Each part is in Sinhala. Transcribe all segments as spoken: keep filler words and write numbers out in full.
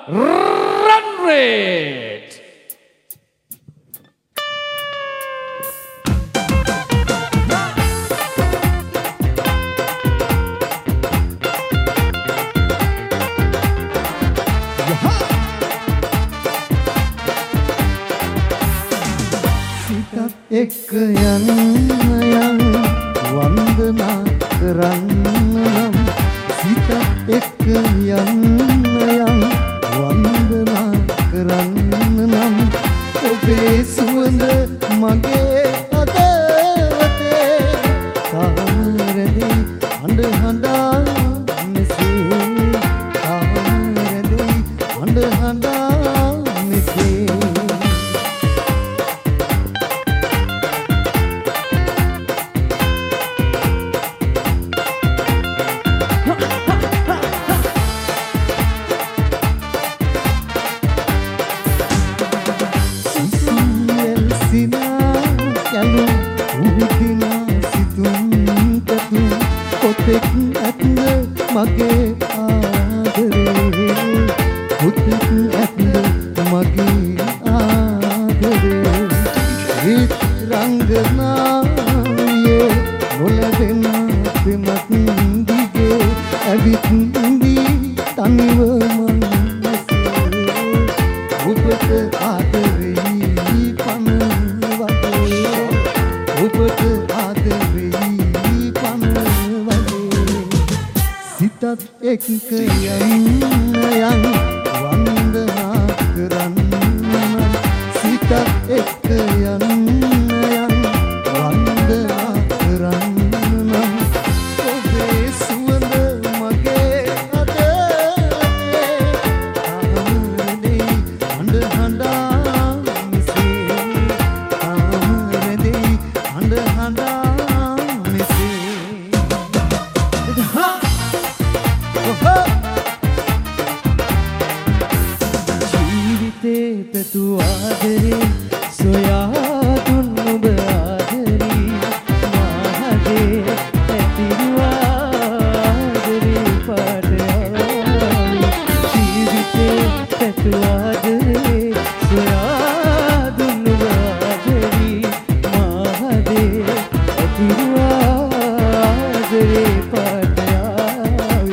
run rate. එක්ක යන්න යන්න වන්දනා කරන්න නම් සිත එක්ක යන්න යන්න වන්දනා කරන්න නම් ඔබේ සුවඳ මගේ අතවතේ තාම රැඳී හඬ හඬා මෙසේ තාම රැඳී හඬ හඬා මෙසේ මගේ ආදරේ පුතෙක් ඇත්ද මගේ ආදරේ හිත රංගනායේ නොලැබෙන පෙමක් දිගේ ඇවිත් දී තනිව මම ඔබට ආදරේ පන වගේ ඔබට ආදරේ සිතත් එක්ක යන්න යන්න වන්දනා කරන්න සිතත් එක්ක යන්න යන්න වන්දනා කරන්න ඔබේ සුවඳ මගේ අතේ තාමරදී හඬ හඬා මෙසේ තාමරදී හඬ හඬා මෙසේ ජීවිතේ පැතු ආදරේ සොයා දුන් ඔබ ආදරේ මාහදේ ඇතිරු ආදරේ පාඩයාවි ජීවිතේ පැතු ආදරේ සොයා දුන් ඔබ ආදරේ මාහදේ ඇතිරු ආදරේ පාඩයාවි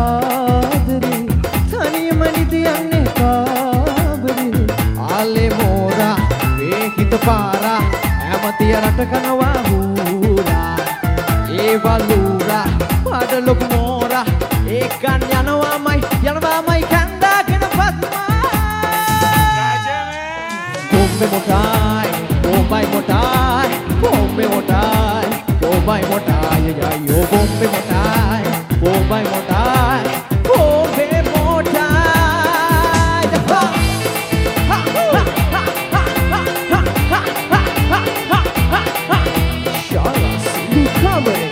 Alemo ලොකු මෝරා ඒකන් යනවාමයි යනවාමයි කන්දාගෙන පද්මා bombe motai bombai motai bombe motai bombai motai ya yo bombe motai bombai motai bombe motai ha ha ha ha shala silu kamare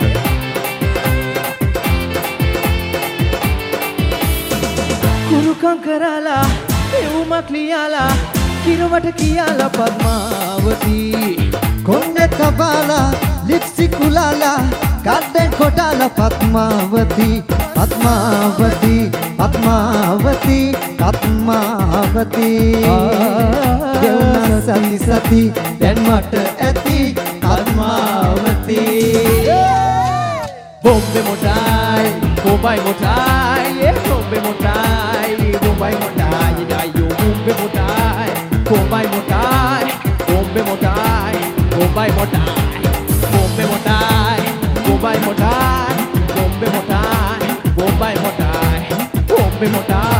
kuru kankarala euma kliyala किरवट कियाला Padmavati कोन्ने कबाला लिप्सी Kulala काटे खोटाला पद्मावती पद्मावती पद्मावती पद्मावती देवना सती सती देनमट एती Padmavati bombe motai bombai motai yeah bombe motai bombai motai yeah yo bombe motai bombai motai bombe motai bombai motai bombe motai bombai motai bombe motai bombai motai bombe motai